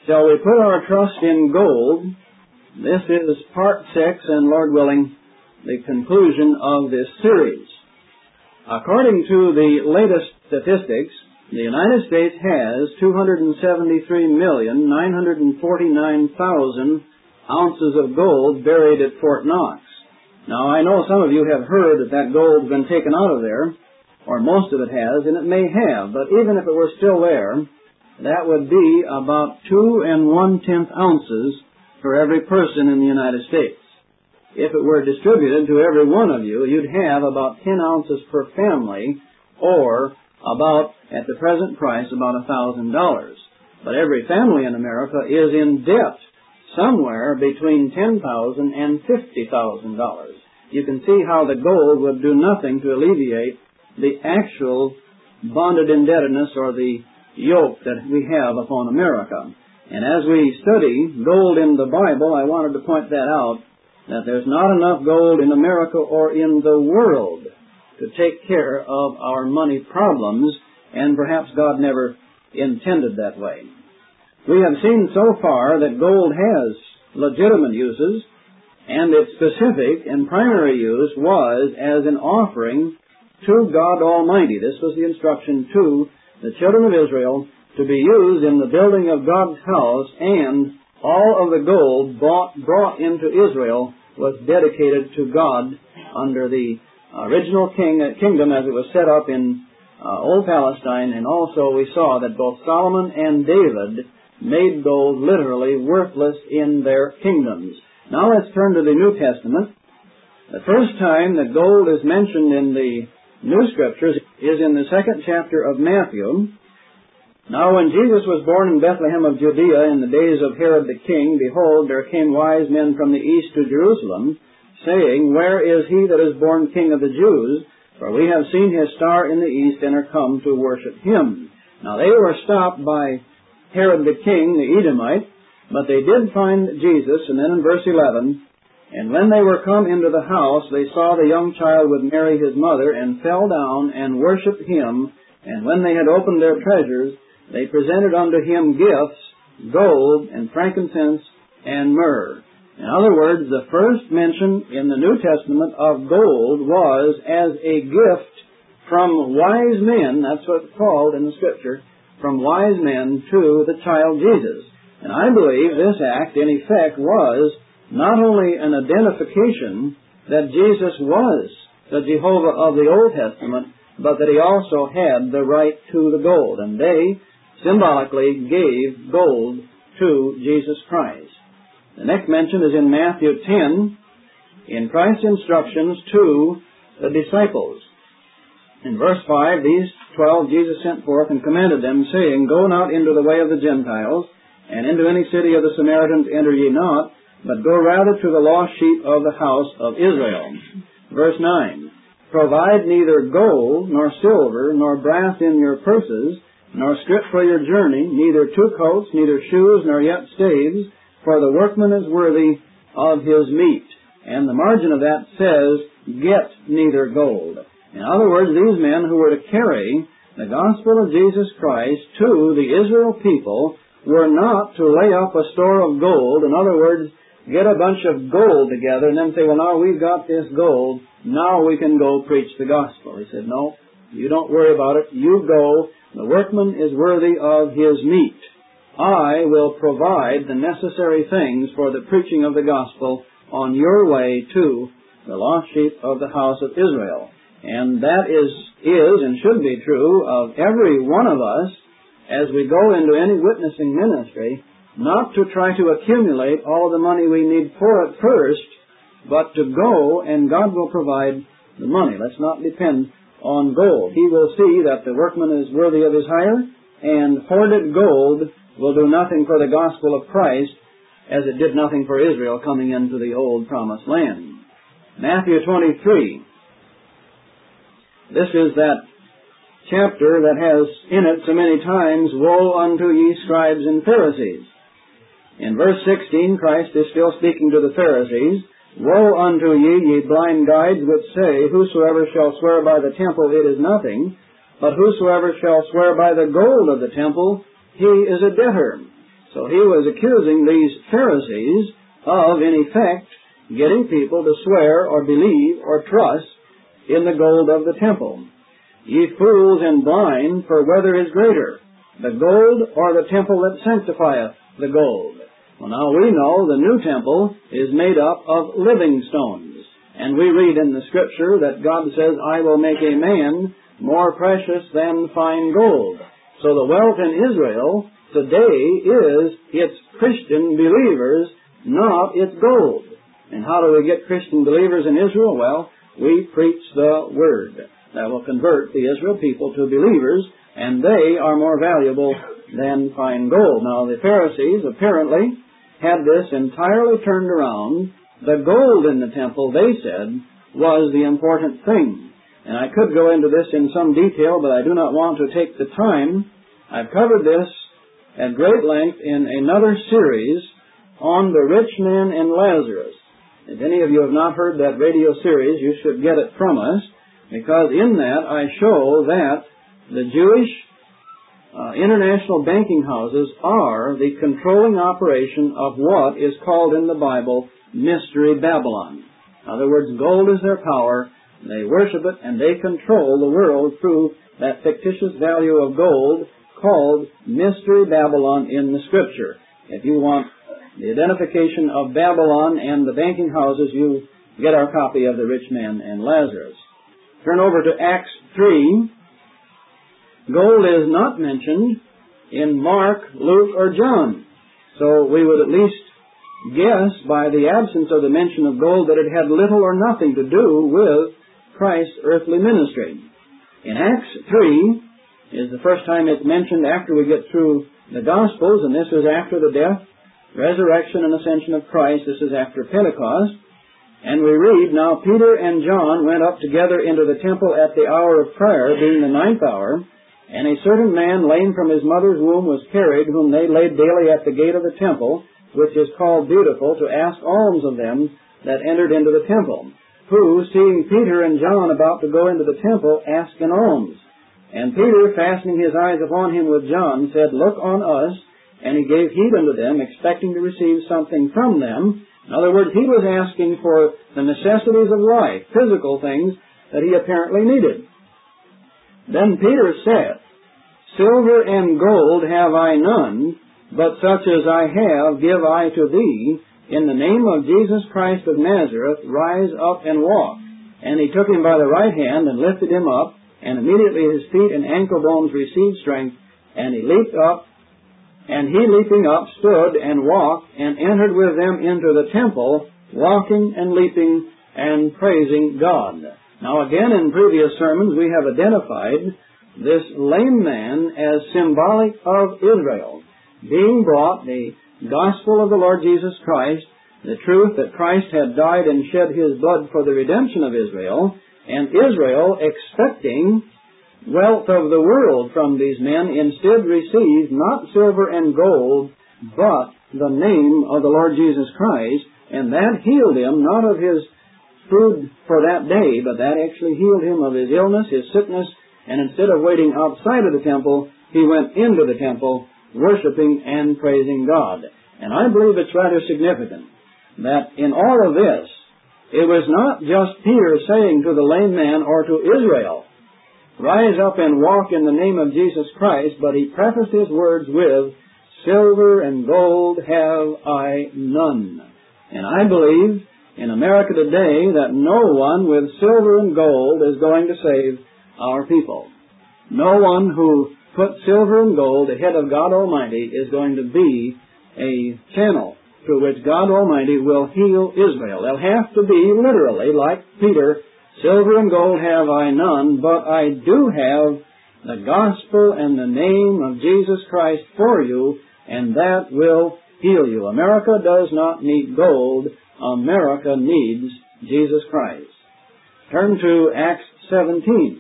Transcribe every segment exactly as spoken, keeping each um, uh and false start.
Shall we put our trust in gold? This is part six, and Lord willing, the conclusion of this series. According to the latest statistics, the United States has two hundred seventy-three million, nine hundred forty-nine thousand ounces of gold buried at Fort Knox. Now, I know some of you have heard that that gold's been taken out of there, or most of it has, and it may have, but even if it were still there, that would be about two and one-tenth ounces for every person in the United States. If it were distributed to every one of you, you'd have about ten ounces per family, or about, at the present price, about a thousand dollars. But every family in America is in debt somewhere between ten thousand and fifty thousand dollars. You can see how the gold would do nothing to alleviate the actual bonded indebtedness or the yoke that we have upon America. And as we study gold in the Bible, I wanted to point that out, that there's not enough gold in America or in the world to take care of our money problems, and perhaps God never intended that way. We have seen so far that gold has legitimate uses, and its specific and primary use was as an offering to God Almighty. This was the instruction to the children of Israel to be used in the building of God's house, and all of the gold bought, brought into Israel was dedicated to God under the original king, uh, kingdom as it was set up in uh, Old Palestine. And also we saw that both Solomon and David made gold literally worthless in their kingdoms. Now let's turn to the New Testament. The first time that gold is mentioned in the New Scriptures is in the second chapter of Matthew. Now when Jesus was born in Bethlehem of Judea in the days of Herod the king, behold, there came wise men from the east to Jerusalem, saying, Where is he that is born King of the Jews? For we have seen his star in the east and are come to worship him. Now they were stopped by Herod the king, the Edomite, but they did find Jesus. And then in verse eleven, And when they were come into the house, they saw the young child with Mary his mother, and fell down and worshipped him. And when they had opened their treasures, they presented unto him gifts, gold, and frankincense, and myrrh. In other words, the first mention in the New Testament of gold was as a gift from wise men, that's what it's called in the Scripture, from wise men to the child Jesus. And I believe this act, in effect, was not only an identification that Jesus was the Jehovah of the Old Testament, but that he also had the right to the gold. And they symbolically gave gold to Jesus Christ. The next mention is in Matthew ten, in Christ's instructions to the disciples. In verse five, these twelve Jesus sent forth and commanded them, saying, Go not into the way of the Gentiles, and into any city of the Samaritans enter ye not, but go rather to the lost sheep of the house of Israel. Verse nine, Provide neither gold, nor silver, nor brass in your purses, nor scrip for your journey, neither two coats, neither shoes, nor yet staves, for the workman is worthy of his meat. And the margin of that says, Get neither gold. In other words, these men who were to carry the gospel of Jesus Christ to the Israel people were not to lay up a store of gold. In other words, get a bunch of gold together and then say, well, now we've got this gold, now we can go preach the gospel. He said, no, you don't worry about it. You go. The workman is worthy of his meat. I will provide the necessary things for the preaching of the gospel on your way to the lost sheep of the house of Israel. And that is, is and should be true of every one of us as we go into any witnessing ministry, not to try to accumulate all the money we need for it first, but to go and God will provide the money. Let's not depend on gold. He will see that the workman is worthy of his hire, and hoarded gold will do nothing for the gospel of Christ as it did nothing for Israel coming into the old promised land. Matthew twenty-three. This is that chapter that has in it so many times, Woe unto ye scribes and Pharisees. In verse sixteen, Christ is still speaking to the Pharisees. Woe unto ye, ye blind guides, which say, Whosoever shall swear by the temple, it is nothing, but whosoever shall swear by the gold of the temple, he is a debtor. So he was accusing these Pharisees of, in effect, getting people to swear or believe or trust in the gold of the temple. Ye fools and blind, for whether is greater, the gold or the temple that sanctifieth the gold? Well, now we know the new temple is made up of living stones. And we read in the Scripture that God says, I will make a man more precious than fine gold. So the wealth in Israel today is its Christian believers, not its gold. And how do we get Christian believers in Israel? Well, we preach the Word that will convert the Israel people to believers, and they are more valuable than fine gold. Now, the Pharisees apparently had this entirely turned around. The gold in the temple, they said, was the important thing. And I could go into this in some detail, but I do not want to take the time. I've covered this at great length in another series on the rich man and Lazarus. If any of you have not heard that radio series, you should get it from us, because in that I show that the Jewish uh, international banking houses are the controlling operation of what is called in the Bible Mystery Babylon. In other words, gold is their power, they worship it, and they control the world through that fictitious value of gold called Mystery Babylon in the Scripture. If you want the identification of Babylon and the banking houses, you get our copy of the rich man and Lazarus. Turn over to Acts three. Gold is not mentioned in Mark, Luke, or John. So we would at least guess by the absence of the mention of gold that it had little or nothing to do with Christ's earthly ministry. In Acts three is the first time it's mentioned after we get through the Gospels, and this is after the death, resurrection, and ascension of Christ. This is after Pentecost. And we read, Now Peter and John went up together into the temple at the hour of prayer, being the ninth hour, and a certain man lame from his mother's womb was carried, whom they laid daily at the gate of the temple, which is called Beautiful, to ask alms of them that entered into the temple, who, seeing Peter and John about to go into the temple, asked an alms. And Peter, fastening his eyes upon him with John, said, Look on us. And he gave heed unto them, expecting to receive something from them. In other words, he was asking for the necessities of life, physical things that he apparently needed. Then Peter said, Silver and gold have I none, but such as I have give I to thee. In the name of Jesus Christ of Nazareth, rise up and walk. And he took him by the right hand and lifted him up, and immediately his feet and ankle bones received strength, and he leaped up, and he leaping up stood and walked, and entered with them into the temple, walking and leaping and praising God. Now again, in previous sermons we have identified this lame man as symbolic of Israel, being brought the gospel of the Lord Jesus Christ, the truth that Christ had died and shed his blood for the redemption of Israel, and Israel, expecting wealth of the world from these men, instead received not silver and gold, but the name of the Lord Jesus Christ, and that healed him not of his food for that day, but that actually healed him of his illness, his sickness, and instead of waiting outside of the temple, he went into the temple, worshiping and praising God. And I believe it's rather significant that in all of this, it was not just Peter saying to the lame man or to Israel, Rise up and walk in the name of Jesus Christ, but he prefaced his words with, Silver and gold have I none. And I believe in America today that no one with silver and gold is going to save our people. No one who puts silver and gold ahead of God Almighty is going to be a channel through which God Almighty will heal Israel. They'll have to be literally, like Peter, Silver and gold have I none, but I do have the gospel and the name of Jesus Christ for you, and that will heal you. America does not need gold. America needs Jesus Christ. Turn to Acts seventeen.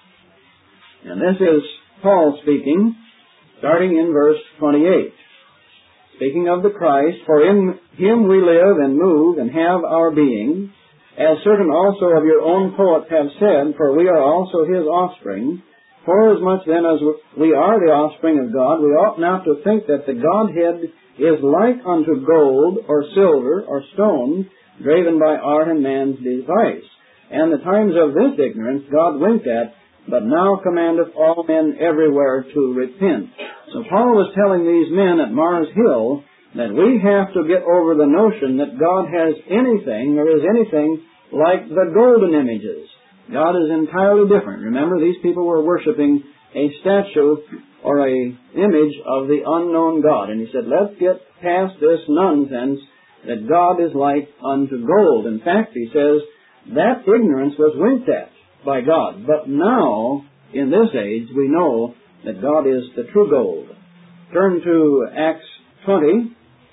And this is Paul speaking, starting in verse twenty-eight. Speaking of the Christ, for in him we live and move and have our being, as certain also of your own poets have said, for we are also his offspring. Forasmuch then as we are the offspring of God, we ought not to think that the Godhead is like unto gold or silver or stone, graven by art and man's device. And the times of this ignorance God winked at, but now commandeth all men everywhere to repent. So Paul was telling these men at Mars Hill that we have to get over the notion that God has anything or is anything like the golden images. God is entirely different. Remember, these people were worshiping a statue or a image of the unknown God. And he said, let's get past this nonsense that God is like unto gold. In fact, he says, that ignorance was winked at by God. But now, in this age, we know that God is the true gold. Turn to Acts twenty.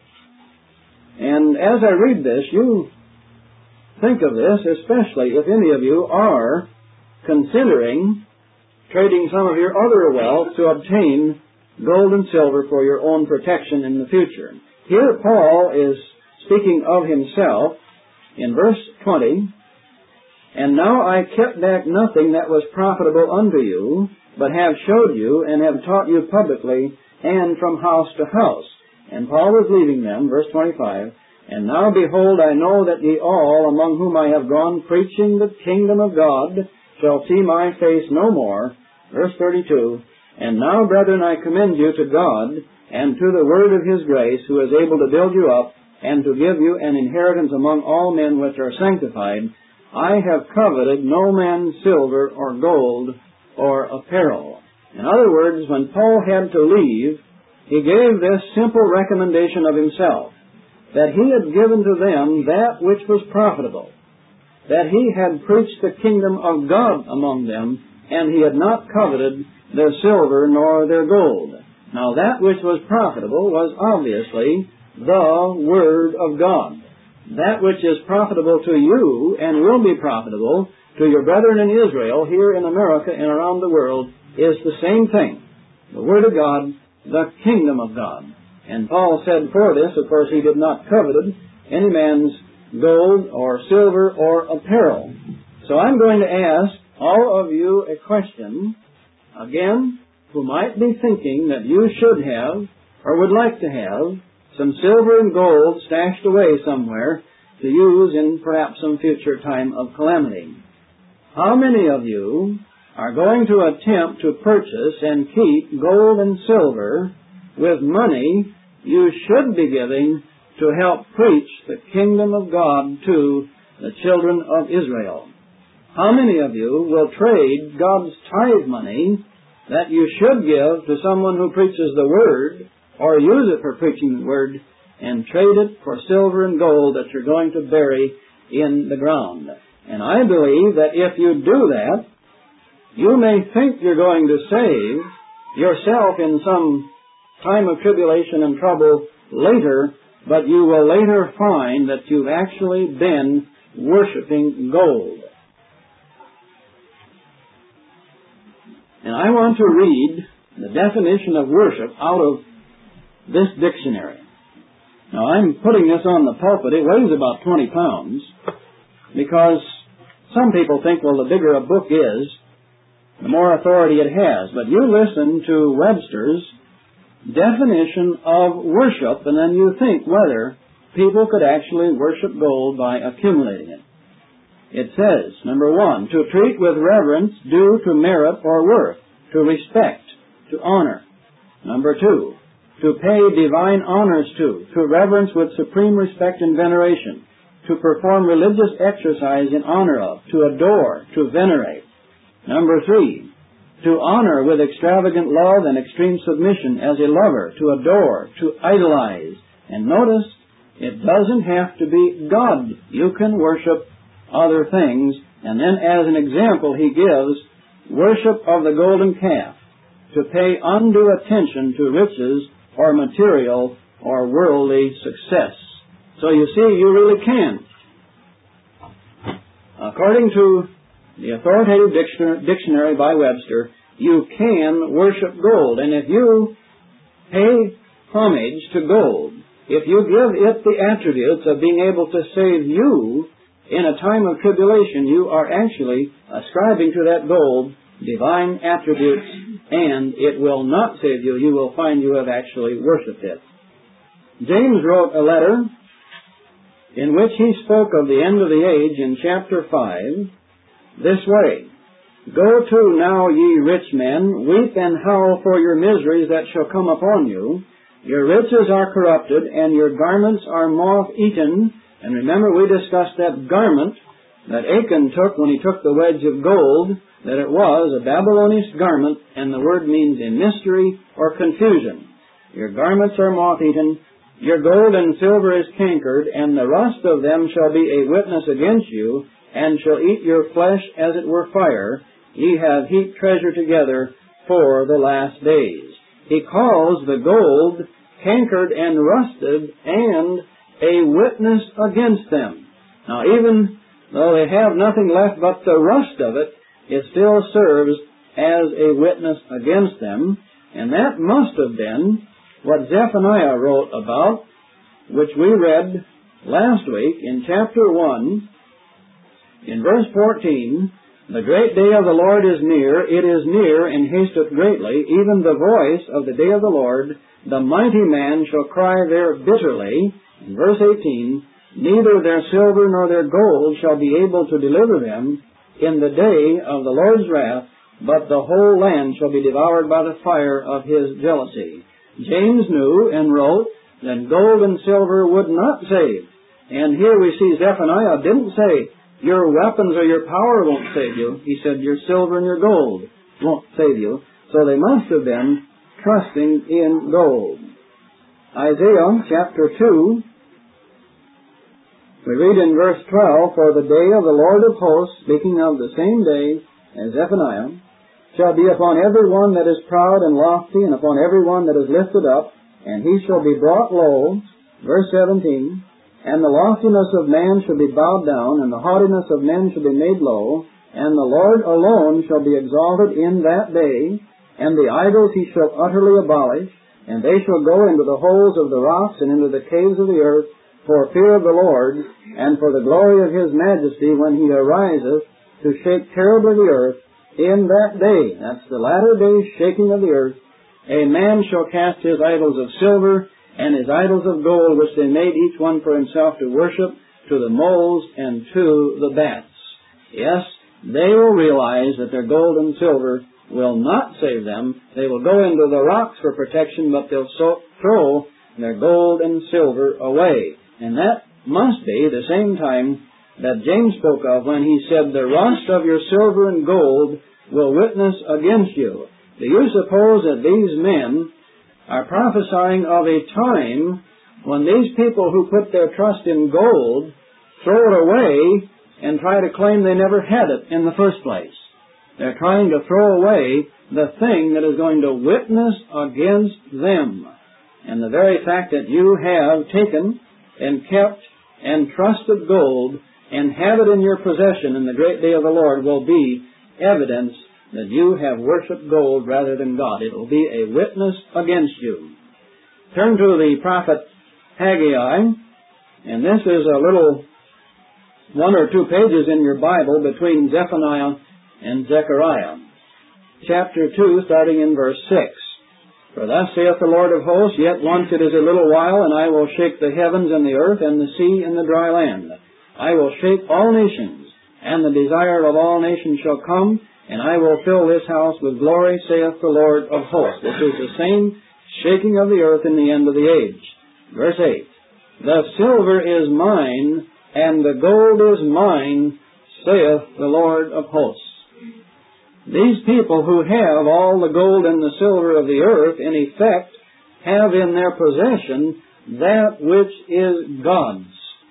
And as I read this, you think of this, especially if any of you are considering trading some of your other wealth to obtain gold and silver for your own protection in the future. Here Paul is speaking of himself in verse twenty, and now I kept back nothing that was profitable unto you, but have showed you and have taught you publicly and from house to house. And Paul was leaving them, verse twenty-five, and now behold, I know that ye all, among whom I have gone preaching the kingdom of God, shall see my face no more. Verse thirty-two, and now, brethren, I commend you to God and to the word of his grace, who is able to build you up and to give you an inheritance among all men which are sanctified. I have coveted no man's silver or gold or apparel. In other words, when Paul had to leave, he gave this simple recommendation of himself, that he had given to them that which was profitable, that he had preached the kingdom of God among them, and he had not coveted their silver nor their gold. Now that which was profitable was obviously the Word of God. That which is profitable to you and will be profitable to your brethren in Israel, here in America and around the world, is the same thing. The Word of God, the kingdom of God. And Paul said for this, of course, he did not covet any man's gold or silver or apparel. So I'm going to ask all of you a question, again, who might be thinking that you should have or would like to have some silver and gold stashed away somewhere to use in perhaps some future time of calamity. How many of you are going to attempt to purchase and keep gold and silver with money you should be giving to help preach the kingdom of God to the children of Israel? How many of you will trade God's tithe money that you should give to someone who preaches the Word, or use it for preaching the Word, and trade it for silver and gold that you're going to bury in the ground? And I believe that if you do that, you may think you're going to save yourself in some time of tribulation and trouble later, but you will later find that you've actually been worshiping gold. And I want to read the definition of worship out of this dictionary. Now, I'm putting this on the pulpit. It weighs about twenty pounds, because some people think, well, the bigger a book is, the more authority it has. But you listen to Webster's definition of worship, and then you think whether people could actually worship gold by accumulating it. It says, number one, to treat with reverence due to merit or worth, to respect, to honor. Number two, to pay divine honors to, to reverence with supreme respect and veneration, to perform religious exercise in honor of, to adore, to venerate. Number three, to honor with extravagant love and extreme submission as a lover, to adore, to idolize. And notice, it doesn't have to be God. You can worship other things. And then as an example, he gives worship of the golden calf, to pay undue attention to riches or material or worldly success. So you see, you really can. According to the authoritative dictionary by Webster, you can worship gold. And if you pay homage to gold, if you give it the attributes of being able to save you in a time of tribulation, you are actually ascribing to that gold divine attributes, and it will not save you. You will find you have actually worshipped it. James wrote a letter in which he spoke of the end of the age in chapter five this way: Go to now, ye rich men, weep and howl for your miseries that shall come upon you. Your riches are corrupted, and your garments are moth-eaten. And remember, we discussed that garment that Achan took when he took the wedge of gold, that it was a Babylonish garment, and the word means in mystery or confusion. Your garments are moth-eaten, your gold and silver is cankered, and the rust of them shall be a witness against you, and shall eat your flesh as it were fire. Ye have heaped treasure together for the last days. He calls the gold cankered and rusted, and a witness against them. Now, even though they have nothing left but the rust of it, it still serves as a witness against them. And that must have been what Zephaniah wrote about, which we read last week in chapter one, in verse fourteen. The great day of the Lord is near, it is near, and hasteth greatly, even the voice of the day of the Lord. The mighty man shall cry there bitterly. In verse eighteen, neither their silver nor their gold shall be able to deliver them in the day of the Lord's wrath, but the whole land shall be devoured by the fire of his jealousy. James knew and wrote that gold and silver would not save. And here we see Zephaniah didn't say, your weapons or your power won't save you. He said, your silver and your gold won't save you. So they must have been trusting in gold. Isaiah chapter two, we read in verse twelve, For the day of the Lord of hosts, speaking of the same day as Zephaniah, shall be upon every one that is proud and lofty, and upon every one that is lifted up, and he shall be brought low. Verse seventeen, And the loftiness of man shall be bowed down, and the haughtiness of men shall be made low, and the Lord alone shall be exalted in that day, and the idols he shall utterly abolish, and they shall go into the holes of the rocks and into the caves of the earth, for fear of the Lord, and for the glory of his majesty, when he ariseth to shake terribly the earth. In that day, that's the latter day shaking of the earth, a man shall cast his idols of silver and his idols of gold, which they made each one for himself to worship, to the moles and to the bats. Yes, they will realize that their gold and silver will not save them. They will go into the rocks for protection, but they'll so throw their gold and silver away. And that must be the same time that James spoke of when he said, the rust of your silver and gold will witness against you. Do you suppose that these men are prophesying of a time when these people who put their trust in gold throw it away and try to claim they never had it in the first place? They're trying to throw away the thing that is going to witness against them. And the very fact that you have taken and kept and trusted gold and have it in your possession in the great day of the Lord will be evidence that you have worshipped gold rather than God. It will be a witness against you. Turn to the prophet Haggai, and this is a little one or two pages in your Bible between Zephaniah and Zechariah. Chapter two, starting in verse six. For thus saith the Lord of hosts, yet once it is a little while, and I will shake the heavens and the earth and the sea and the dry land. I will shake all nations, and the desire of all nations shall come, and I will fill this house with glory, saith the Lord of hosts. This is the same shaking of the earth in the end of the age. Verse eight. The silver is mine, and the gold is mine, saith the Lord of hosts. These people who have all the gold and the silver of the earth, in effect, have in their possession that which is God's.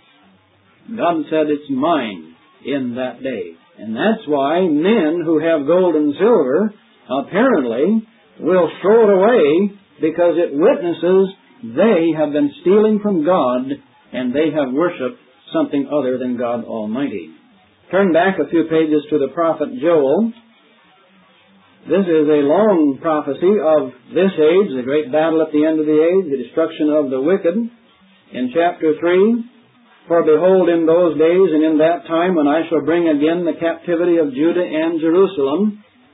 God said it's mine in that day. And that's why men who have gold and silver apparently will throw it away, because it witnesses they have been stealing from God and they have worshipped something other than God Almighty. Turn back a few pages to the prophet Joel. This is a long prophecy of this age, the great battle at the end of the age, the destruction of the wicked. In chapter three, For behold, in those days and in that time when I shall bring again the captivity of Judah and Jerusalem,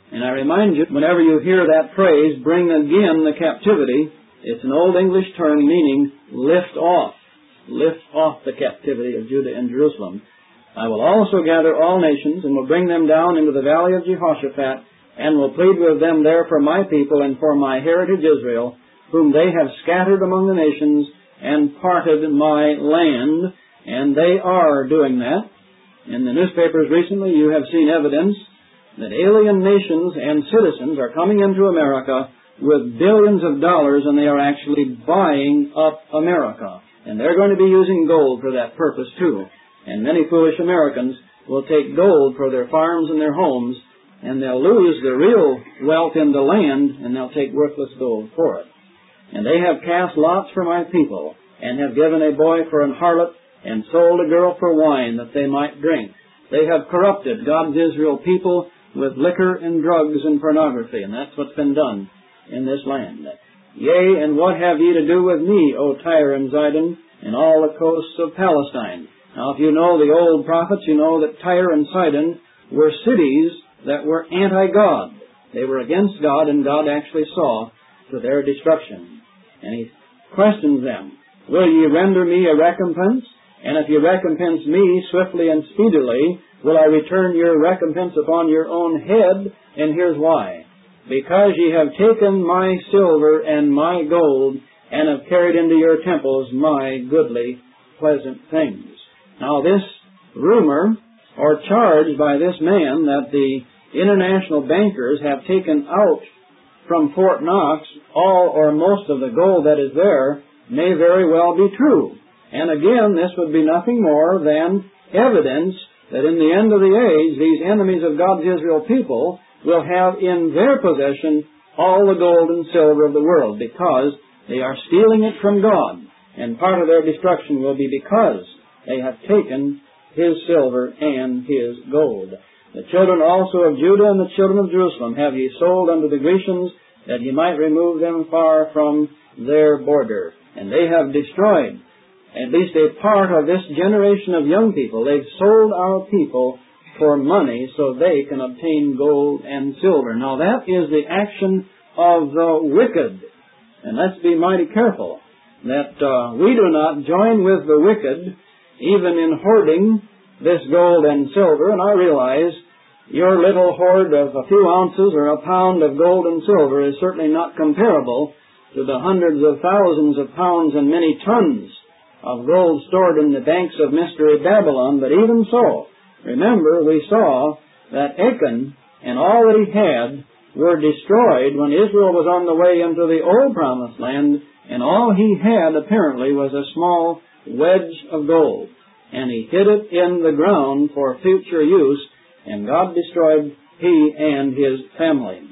And I remind you, whenever you hear that phrase, bring again the captivity, it's an Old English term meaning lift off. Lift off the captivity of Judah and Jerusalem. I will also gather all nations, and will bring them down into the valley of Jehoshaphat, and will plead with them there for my people and for my heritage Israel, whom they have scattered among the nations, and parted my land. And they are doing that. In the newspapers recently, you have seen evidence that alien nations and citizens are coming into America with billions of dollars, and they are actually buying up America. And they're going to be using gold for that purpose too. And many foolish Americans will take gold for their farms and their homes, and they'll lose the real wealth in the land, and they'll take worthless gold for it. And they have cast lots for my people, and have given a boy for an harlot, and sold a girl for wine that they might drink. They have corrupted God's Israel people with liquor and drugs and pornography, and that's what's been done in this land. Yea, and what have ye to do with me, O Tyre and Zidon, and all the coasts of Palestine? Now, if you know the old prophets, you know that Tyre and Sidon were cities that were anti-God. They were against God, and God actually saw to their destruction. And He questions them, will ye render me a recompense? And if ye recompense me swiftly and speedily, will I return your recompense upon your own head? And here's why. Because ye have taken my silver and my gold, and have carried into your temples my goodly, pleasant things. Now this rumor, or charge by this man, that the international bankers have taken out from Fort Knox all or most of the gold that is there, may very well be true. And again, this would be nothing more than evidence that in the end of the age, these enemies of God's Israel people will have in their possession all the gold and silver of the world, because they are stealing it from God. And part of their destruction will be because they have taken His silver and His gold. The children also of Judah and the children of Jerusalem have ye sold unto the Grecians, that ye might remove them far from their border. And they have destroyed at least a part of this generation of young people. They've sold our people for money so they can obtain gold and silver. Now that is the action of the wicked. And let's be mighty careful that uh, we do not join with the wicked even in hoarding this gold and silver. And I realize your little hoard of a few ounces or a pound of gold and silver is certainly not comparable to the hundreds of thousands of pounds and many tons of gold stored in the banks of Mystery Babylon. But even so, remember, we saw that Achan and all that he had were destroyed when Israel was on the way into the old promised land, and all he had apparently was a small wedge of gold. And he hid it in the ground for future use, and God destroyed he and his family.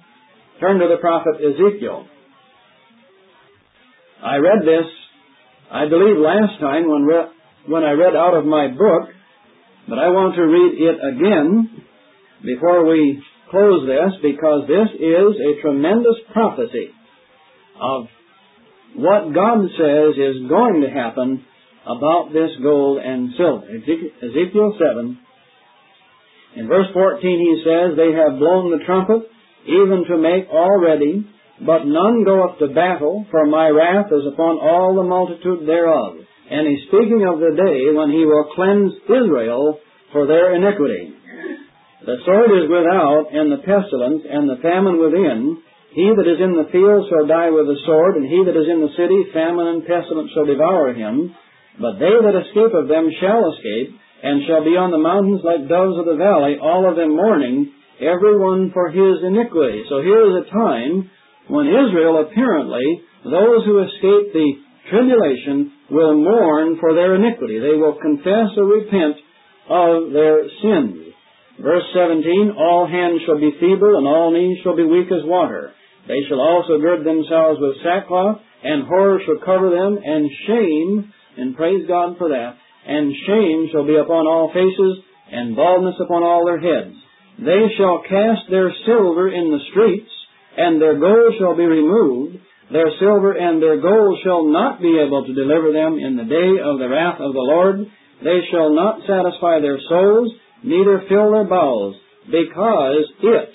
Turn to the prophet Ezekiel. I read this, I believe, last time when, re- when I read out of my book, but I want to read it again before we close this, because this is a tremendous prophecy of what God says is going to happen about this gold and silver. Ezekiel seven, in verse fourteen, he says, they have blown the trumpet, even to make all ready, but none goeth to battle, for my wrath is upon all the multitude thereof. And he's speaking of the day when he will cleanse Israel for their iniquity. The sword is without, and the pestilence, and the famine within. He that is in the field shall die with the sword, and he that is in the city, famine and pestilence shall devour him. But they that escape of them shall escape, and shall be on the mountains like doves of the valley, all of them mourning, every one for his iniquity. So here is a time when Israel, apparently, those who escape the tribulation, will mourn for their iniquity. They will confess or repent of their sins. Verse seventeen, all hands shall be feeble, and all knees shall be weak as water. They shall also gird themselves with sackcloth, and horror shall cover them, and shame, and praise God for that, and shame shall be upon all faces, and baldness upon all their heads. They shall cast their silver in the streets, and their gold shall be removed. Their silver and their gold shall not be able to deliver them in the day of the wrath of the Lord. They shall not satisfy their souls, neither fill their bowels, because it,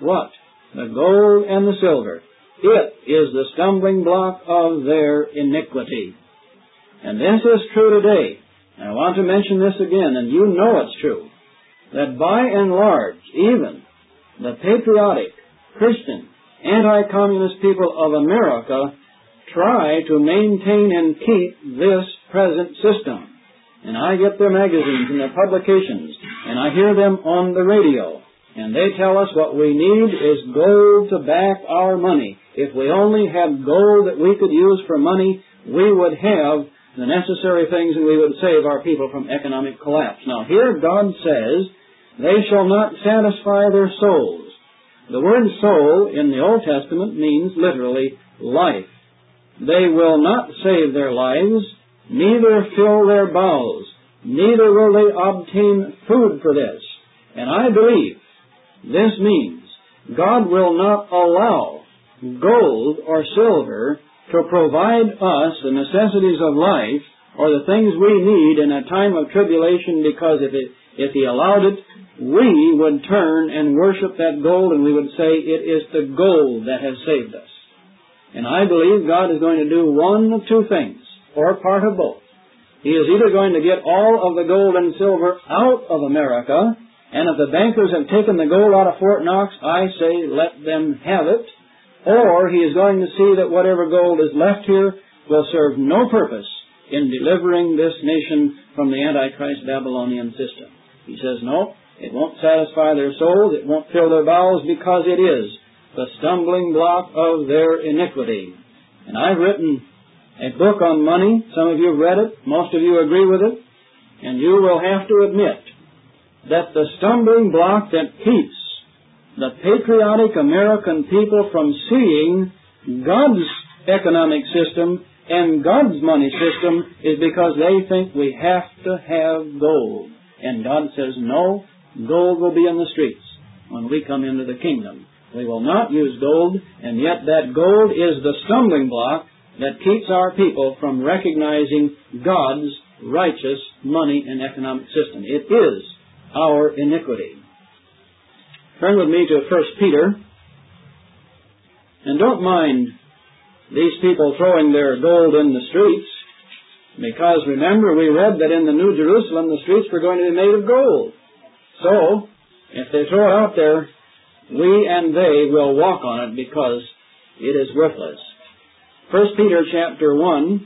What? The gold and the silver. It is the stumbling block of their iniquity. And this is true today. I want to mention this again, and you know it's true, that by and large, even the patriotic, Christian, anti-communist people of America try to maintain and keep this present system. And I get their magazines and their publications, and I hear them on the radio. And they tell us what we need is gold to back our money. If we only had gold that we could use for money, we would have the necessary things and we would save our people from economic collapse. Now here God says, they shall not satisfy their souls. The word soul in the Old Testament means literally life. They will not save their lives, neither fill their bowels, neither will they obtain food for this. And I believe this means God will not allow gold or silver to provide us the necessities of life or the things we need in a time of tribulation, because if it, if He allowed it, we would turn and worship that gold and we would say it is the gold that has saved us. And I believe God is going to do one of two things, or part of both. He is either going to get all of the gold and silver out of America, and if the bankers have taken the gold out of Fort Knox, I say let them have it, or He is going to see that whatever gold is left here will serve no purpose in delivering this nation from the Antichrist Babylonian system. He says, no, it won't satisfy their souls, it won't fill their bowels, because it is the stumbling block of their iniquity. And I've written a book on money. Some of you have read it. Most of you agree with it. And you will have to admit that the stumbling block that keeps the patriotic American people from seeing God's economic system and God's money system is because they think we have to have gold. And God says, no, gold will be in the streets when we come into the kingdom. We will not use gold, and yet that gold is the stumbling block that keeps our people from recognizing God's righteous money and economic system. It is our iniquity. Turn with me to First Peter, and don't mind these people throwing their gold in the streets, because remember we read that in the New Jerusalem the streets were going to be made of gold. So, if they throw it out there, we and they will walk on it because it is worthless. First Peter chapter one,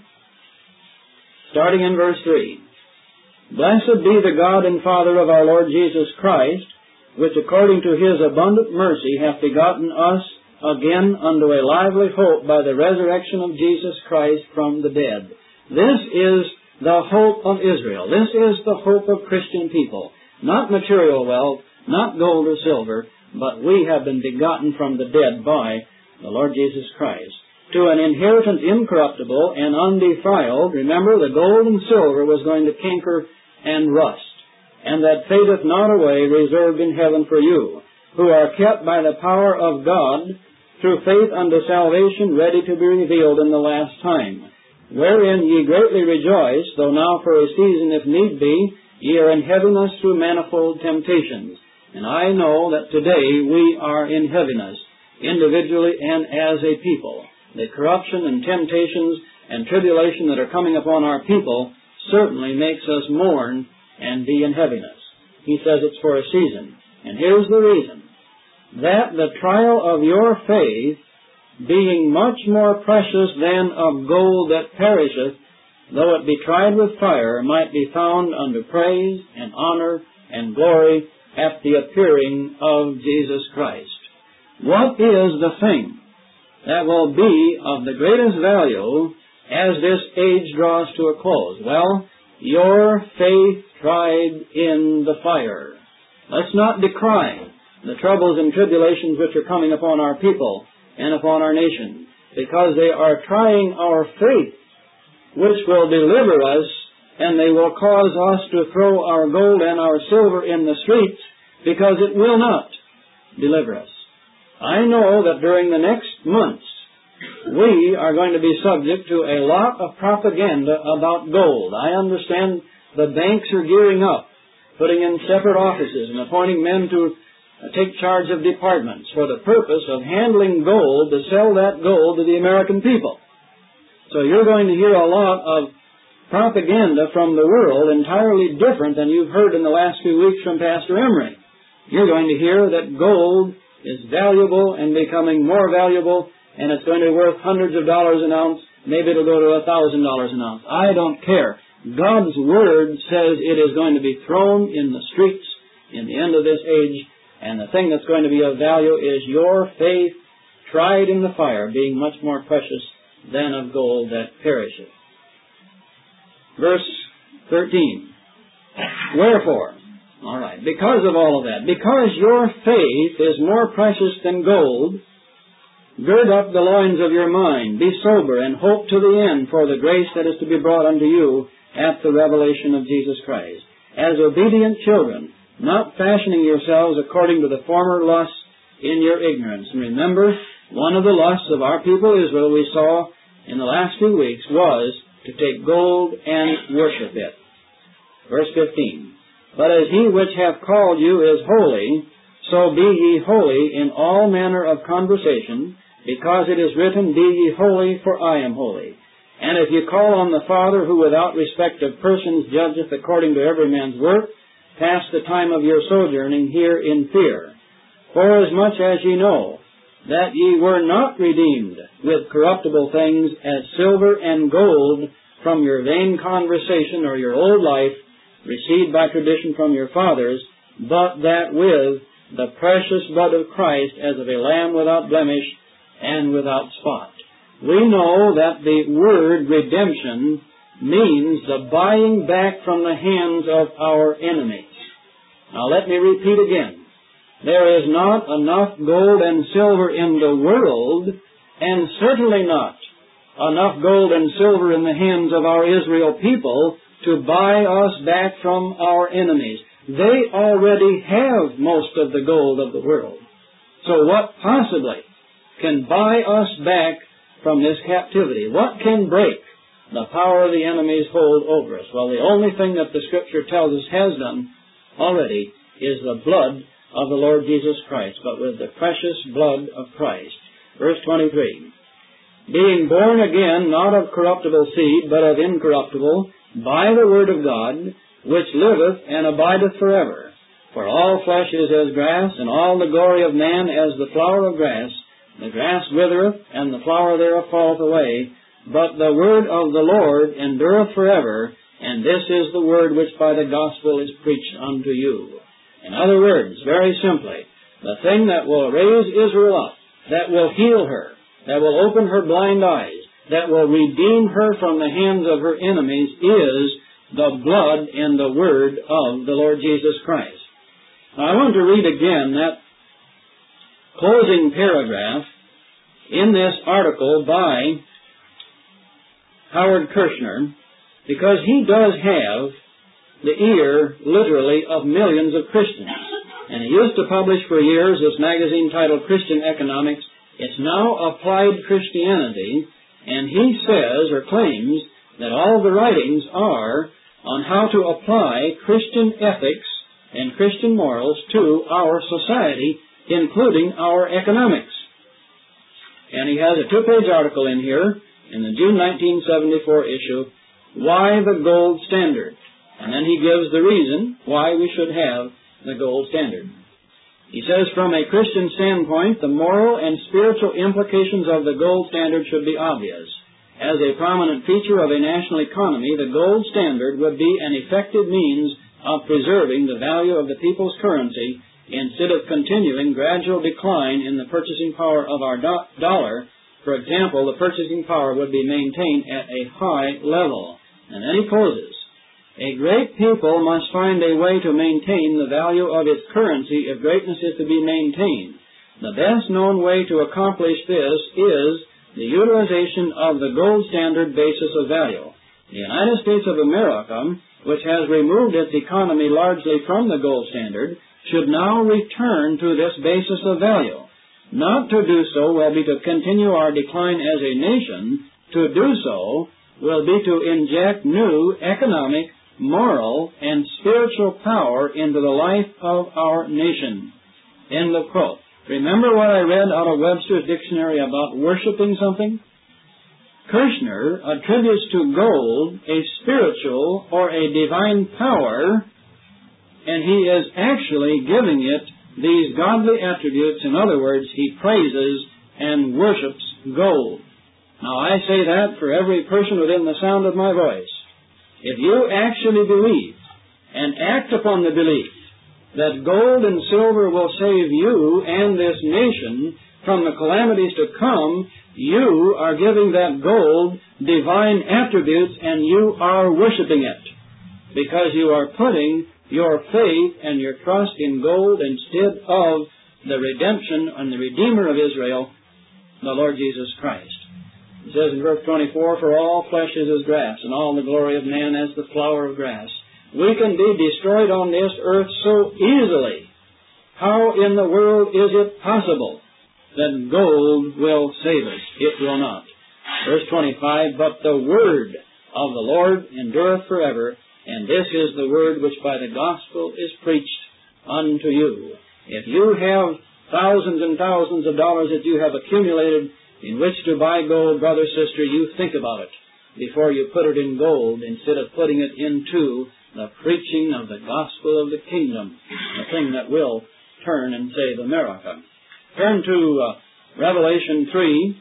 starting in verse three. Blessed be the God and Father of our Lord Jesus Christ, which according to His abundant mercy hath begotten us again unto a lively hope by the resurrection of Jesus Christ from the dead. This is the hope of Israel. This is the hope of Christian people. Not material wealth, not gold or silver, but we have been begotten from the dead by the Lord Jesus Christ, to an inheritance incorruptible and undefiled. Remember, the gold and silver was going to canker and rust, and that fadeth not away, reserved in heaven for you, who are kept by the power of God through faith unto salvation, ready to be revealed in the last time, wherein ye greatly rejoice, though now for a season, if need be, ye are in heaviness through manifold temptations. And I know that today we are in heaviness, individually and as a people. The corruption and temptations and tribulation that are coming upon our people certainly makes us mourn and be in heaviness. He says it's for a season. And here's the reason. That the trial of your faith, being much more precious than of gold that perisheth, though it be tried with fire, might be found unto praise and honor and glory at the appearing of Jesus Christ. What is the thing that will be of the greatest value as this age draws to a close? Well, your faith tried in the fire. Let's not decry the troubles and tribulations which are coming upon our people and upon our nation, because they are trying our faith, which will deliver us, and they will cause us to throw our gold and our silver in the streets, because it will not deliver us. I know that during the next months, we are going to be subject to a lot of propaganda about gold. I understand the banks are gearing up, putting in separate offices and appointing men to take charge of departments for the purpose of handling gold to sell that gold to the American people. So you're going to hear a lot of propaganda from the world entirely different than you've heard in the last few weeks from Pastor Emery. You're going to hear that gold is valuable and becoming more valuable, and it's going to be worth hundreds of dollars an ounce. Maybe it'll go to a thousand dollars an ounce. I don't care. God's Word says it is going to be thrown in the streets in the end of this age, and the thing that's going to be of value is your faith tried in the fire, being much more precious than of gold that perisheth. Verse thirteen. Wherefore, all right, because of all of that, because your faith is more precious than gold, gird up the loins of your mind, be sober, and hope to the end for the grace that is to be brought unto you at the revelation of Jesus Christ. As obedient children, not fashioning yourselves according to the former lusts in your ignorance. And remember, one of the lusts of our people Israel, we saw in the last few weeks, was to take gold and worship it. Verse fifteen. But as he which hath called you is holy, so be ye holy in all manner of conversation, because it is written, Be ye holy, for I am holy. And if ye call on the Father, who without respect of persons judgeth according to every man's work, pass the time of your sojourning here in fear. Forasmuch as ye know that ye were not redeemed with corruptible things as silver and gold from your vain conversation or your old life, received by tradition from your fathers, but that with the precious blood of Christ as of a lamb without blemish and without spot. We know that the word redemption means the buying back from the hands of our enemies. Now let me repeat again. There is not enough gold and silver in the world, and certainly not enough gold and silver in the hands of our Israel people to buy us back from our enemies. They already have most of the gold of the world. So what possibly can buy us back from this captivity? What can break the power of the enemy's hold over us? Well, the only thing that the Scripture tells us has done already is the blood of the Lord Jesus Christ, but with the precious blood of Christ. Verse twenty-three. Being born again, not of corruptible seed, but of incorruptible, by the word of God, which liveth and abideth forever. For all flesh is as grass, and all the glory of man as the flower of grass. The grass withereth, and the flower thereof falleth away, but the word of the Lord endureth forever, and this is the word which by the gospel is preached unto you. In other words, very simply, the thing that will raise Israel up, that will heal her, that will open her blind eyes, that will redeem her from the hands of her enemies is the blood and the word of the Lord Jesus Christ. Now, I want to read again that closing paragraph in this article by Howard Kirshner, because he does have the ear, literally, of millions of Christians. And he used to publish for years this magazine titled Christian Economics. It's now Applied Christianity, and he says or claims that all the writings are on how to apply Christian ethics and Christian morals to our society, including our economics. And he has a two-page article in here in the June nineteen seventy-four issue, Why the Gold Standard? And then he gives the reason why we should have the gold standard. He says, from a Christian standpoint, the moral and spiritual implications of the gold standard should be obvious. As a prominent feature of a national economy, the gold standard would be an effective means of preserving the value of the people's currency instead of continuing gradual decline in the purchasing power of our do- dollar. For example, the purchasing power would be maintained at a high level. And then he closes. A great people must find a way to maintain the value of its currency if greatness is to be maintained. The best known way to accomplish this is the utilization of the gold standard basis of value. The United States of America, which has removed its economy largely from the gold standard, should now return to this basis of value. Not to do so will be to continue our decline as a nation. To do so will be to inject new economic, moral, and spiritual power into the life of our nation. End of quote. Remember what I read out of Webster's dictionary about worshiping something? Kirshner attributes to gold a spiritual or a divine power, and he is actually giving it these godly attributes. In other words, he praises and worships gold. Now, I say that for every person within the sound of my voice. If you actually believe and act upon the belief that gold and silver will save you and this nation from the calamities to come, you are giving that gold divine attributes and you are worshiping it, because you are putting your faith and your trust in gold instead of the redemption and the Redeemer of Israel, the Lord Jesus Christ. It says in verse twenty-four, "For all flesh is as grass, and all the glory of man as the flower of grass." We can be destroyed on this earth so easily. How in the world is it possible that gold will save us? It will not. Verse twenty-five, "But the word of the Lord endureth forever, and this is the word which by the gospel is preached unto you." If you have thousands and thousands of dollars that you have accumulated in which to buy gold, brother, sister, you think about it before you put it in gold instead of putting it into the preaching of the gospel of the kingdom, the thing that will turn and save America. Turn to uh, Revelation three.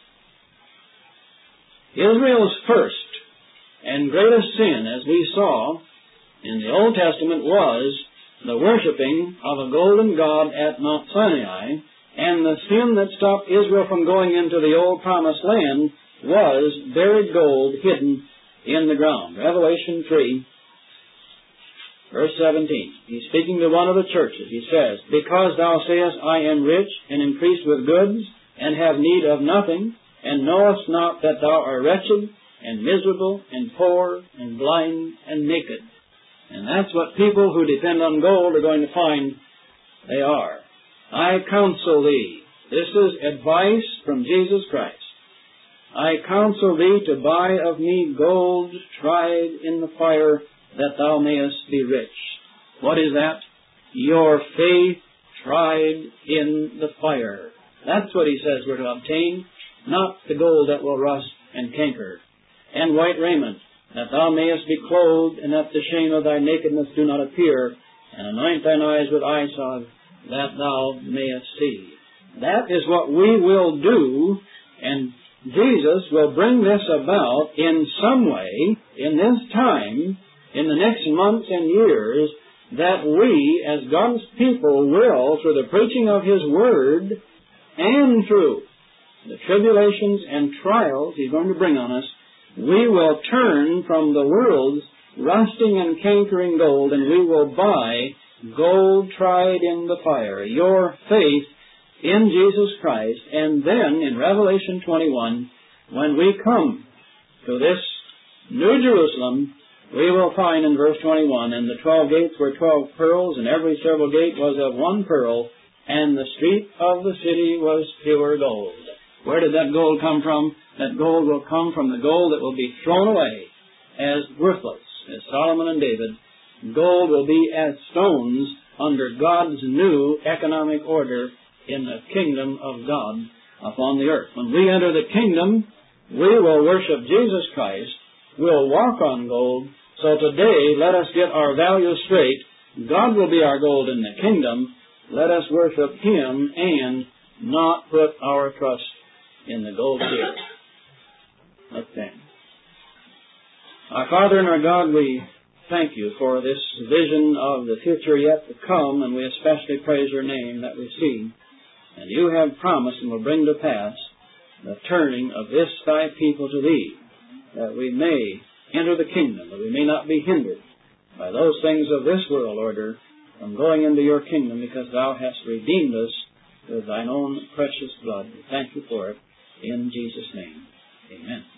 Israel's first and greatest sin, as we saw in the Old Testament, was the worshiping of a golden god at Mount Sinai, and the sin that stopped Israel from going into the old promised land was buried gold hidden in the ground. Revelation three, verse seventeen. He's speaking to one of the churches. He says, "Because thou sayest, I am rich, and increased with goods, and have need of nothing, and knowest not that thou art wretched, and miserable, and poor, and blind, and naked." And that's what people who depend on gold are going to find they are. "I counsel thee," this is advice from Jesus Christ, "I counsel thee to buy of me gold tried in the fire, that thou mayest be rich." What is that? Your faith tried in the fire. That's what he says we're to obtain, not the gold that will rust and canker. "And white raiment, that thou mayest be clothed, and that the shame of thy nakedness do not appear, and anoint thine eyes with eye salve, that thou mayest see." That is what we will do, and Jesus will bring this about in some way in this time, in the next months and years, that we, as God's people, will, through the preaching of His Word and through the tribulations and trials He's going to bring on us, we will turn from the world's rusting and cankering gold, and we will buy gold tried in the fire, your faith in Jesus Christ. And then in Revelation twenty-one, when we come to this New Jerusalem, we will find in verse twenty-one, "And the twelve gates were twelve pearls, and every several gate was of one pearl, and the street of the city was pure gold." Where did that gold come from? That gold will come from the gold that will be thrown away as worthless, as Solomon and David. Gold will be as stones under God's new economic order in the kingdom of God upon the earth. When we enter the kingdom, we will worship Jesus Christ. We'll walk on gold. So today, let us get our values straight. God will be our gold in the kingdom. Let us worship Him and not put our trust in the gold here. Let's stand. Our Father and our God, we thank You for this vision of the future yet to come, and we especially praise Your name that we see. And You have promised and will bring to pass the turning of this Thy people to Thee, that we may enter the kingdom, that we may not be hindered by those things of this world order from going into Your kingdom, because Thou hast redeemed us with Thine own precious blood. We thank You for it. In Jesus' name, amen.